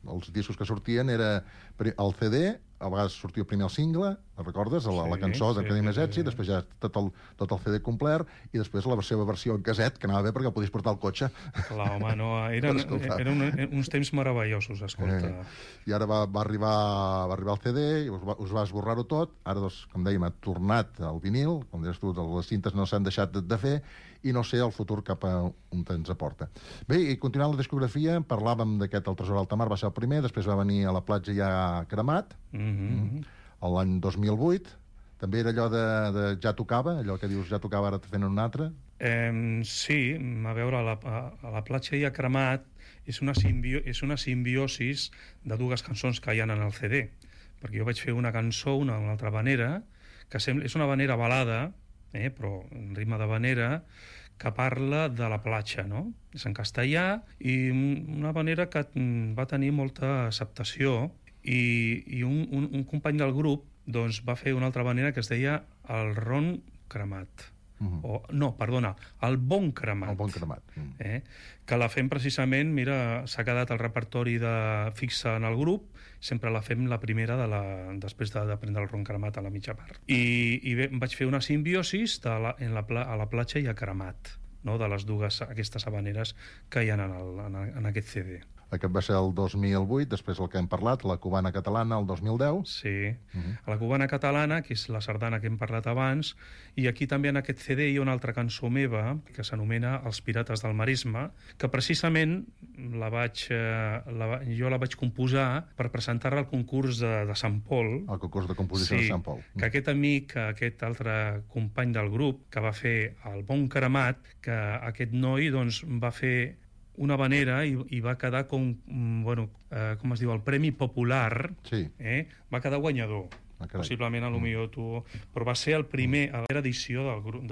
P: els discos que sortien era el C D, a vegades sortia primer el single, el recordes? La, sí, la cançó de sí, Tenir Més Èxit, sí, sí. Després ja tot el, tot el C D complet, i després la seva versió en caset, que anava bé perquè el podies portar al cotxe.
Q: Clar, home, no, eren, eren un, uns temps meravellosos, escolta.
P: Eh, I ara va, va, arribar, va arribar el C D, i us va, us va esborrar-ho tot, ara, doncs, com dèiem, ha tornat al vinil, com deies tu, les cintes no s'han deixat de, de fer, i no sé el futur cap a on ens aporta. Bé, i continuant la discografia, parlàvem d'aquest El tresor d'Alta Mar, va ser el primer, després va venir A la platja ja cremat, mm-hmm. l'any dos mil vuit, també era allò de, de ja tocava, allò que dius ja tocava, ara fent un altre?
Q: Eh, sí, a veure, a la, a la platja ja cremat és una, simbio, és una simbiosis de dues cançons que hi ha en el C D, perquè jo vaig fer una cançó, una, una altra vanera, que sembla, és una vanera balada, eh, però en ritme de vanera, que parla de la platja, no? És en castellà, i una vanera que va tenir molta acceptació, i, i un, un, un company del grup doncs, va fer una altra vanera que es deia El ron cremat. Mm-hmm. O, no, perdona, El bon cremat.
P: El bon cremat. Mm.
Q: Eh? Que la fem precisament, mira, s'ha quedat el repertori de fixa en el grup, sempre la fem la primera de la, després de, de prendre el ron cremat a la mitja part. I, i bé, vaig fer una simbiosis de la, en la, a la platja i a cremat, no? De les dues aquestes habaneres que hi ha en, el, en, en aquest C D.
P: Aquest va ser el dos mil vuit, després el que hem parlat, la cubana catalana, el dos mil deu.
Q: Sí, uh-huh. A la cubana catalana, que és la sardana que hem parlat abans, i aquí també en aquest C D hi ha una altra cançó meva, que s'anomena Els pirates del Maresme, que precisament la vaig, eh, la, jo la vaig composar per presentar-la al concurs de, de Sant Pol.
P: El concurs de composició
Q: sí,
P: de Sant Pol.
Q: Que aquest amic, aquest altre company del grup, que va fer El bon cremat, que aquest noi doncs, va fer una vanera i, i va quedar com, bueno, eh, com es diu, el Premi Popular,
P: sí.
Q: eh, va quedar guanyador. Ah, possiblement, a lo millor tu... Però va ser el primer, a la d'aquest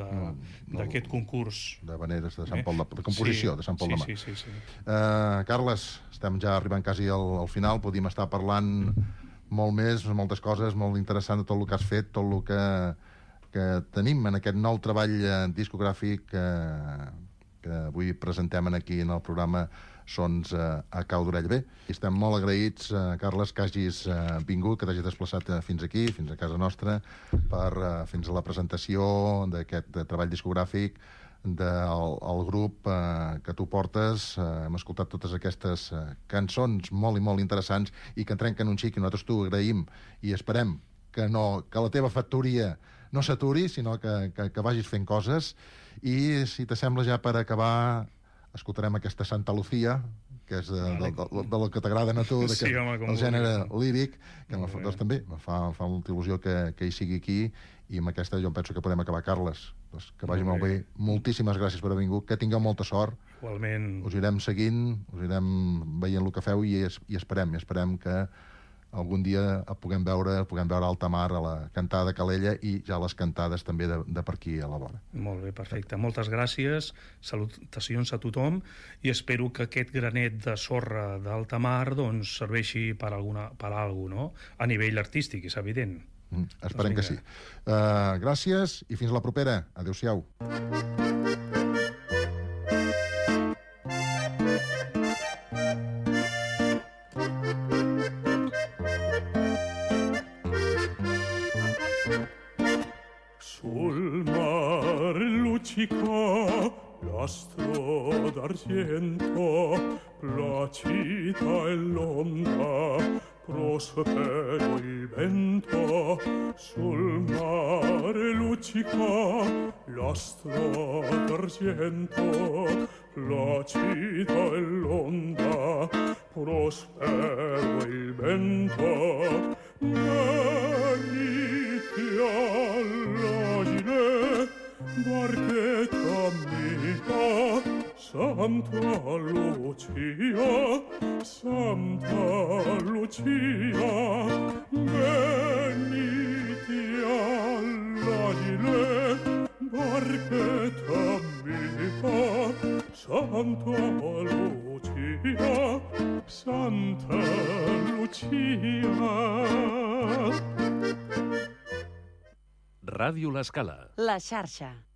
Q: de, de, concurs.
P: De vaneres de Sant Pol, de, de composició
Q: sí,
P: de Sant Pol
Q: sí,
P: de Mar.
Q: Sí, sí, sí.
P: Uh, Carles, estem ja arribant quasi al, al final, podíem estar parlant molt més, moltes coses, molt interessant de tot el que has fet, tot el que, que tenim en aquest nou treball discogràfic que... que avui presentem aquí en el programa Sons eh, a cau d'orella. Bé, estem molt agraïts, eh, Carles, que hagis eh, vingut, que t'hagis desplaçat eh, fins aquí, fins a casa nostra, per, eh, fins a la presentació d'aquest eh, treball discogràfic del el grup eh, que tu portes. Eh, hem escoltat totes aquestes eh, cançons molt i molt interessants i que en trenquen un xic, i nosaltres t'ho agraïm i esperem que, no, que la teva factoria no s'aturi, sinó que, que, que vagis fent coses. I, si t'assembla, ja per acabar, escoltarem aquesta Santa Lucía, que és de, de, de, de, de lo que t'agrada a tu,
Q: sí, home,
P: el gènere líric, que em fa, doncs, també me fa, fa molta il·lusió que, que hi sigui aquí, i amb aquesta jo em penso que podem acabar, Carles. Doncs que vagi molt bé. Moltíssimes gràcies per haver vingut, que tingueu molta sort.
Q: Igualment.
P: Us irem seguint, us irem veient el que feu, i, es, i esperem, esperem que algun dia puguem veure, puguem veure Alta Mar a la cantada de Calella i ja les cantades també de, de per aquí a la vora.
Q: Molt bé, perfecte. Moltes gràcies, salutacions a tothom, i espero que aquest granet de sorra d'Alta Mar doncs, serveixi per alguna, per alguna cosa, no? A nivell artístic, és evident.
P: Mm, esperem doncs que sí. Uh, gràcies i fins la propera. Adéu-siau.
K: L'astro d'argento, placida è l'onda, prospero il vento, sul mare luccica. L'astro d'argento, placida è l'onda, prospero il vento. Venite all'agile, barchetta mia, Santa Lucia, Santa Lucia, venite all'agile, barchetta mia, Santa Lucia, Santa Lucia.
A: Ràdio L'Escala.
B: La xarxa.